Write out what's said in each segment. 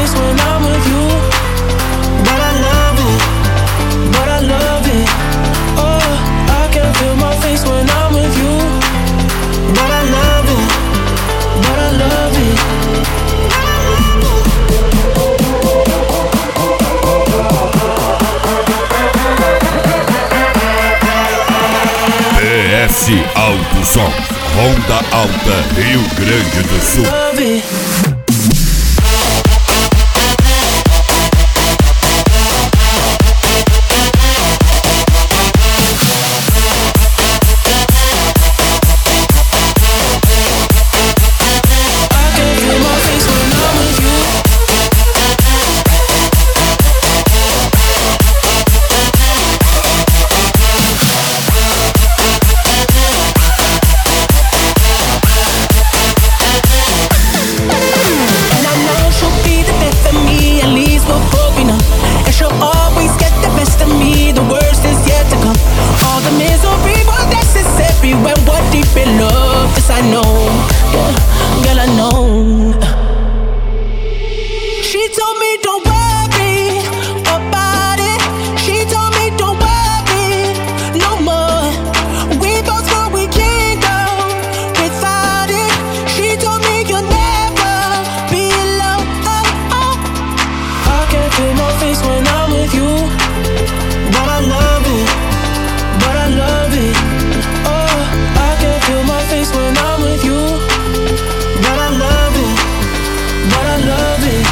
face when I'm with you. But I love it, but I love it. Oh, I can feel my face when I'm with you. But I love it, but I love it. PS Alto Som, Ronda Alta, Rio Grande do Sul. Love it. I know, yeah, girl, I know. She told me don't worry about it. She told me don't worry no more. We both know we can't go without it. She told me you'll never be alone. I can feel my face when I'm with you. But I love it, but I love it. Oh, I can feel my face when I'm with you. But I love it, but I love it.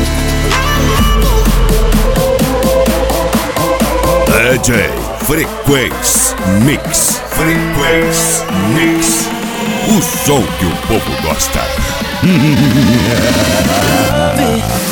DJ Frequência Mix. Frequência Mix. O som que o povo gosta. Love it.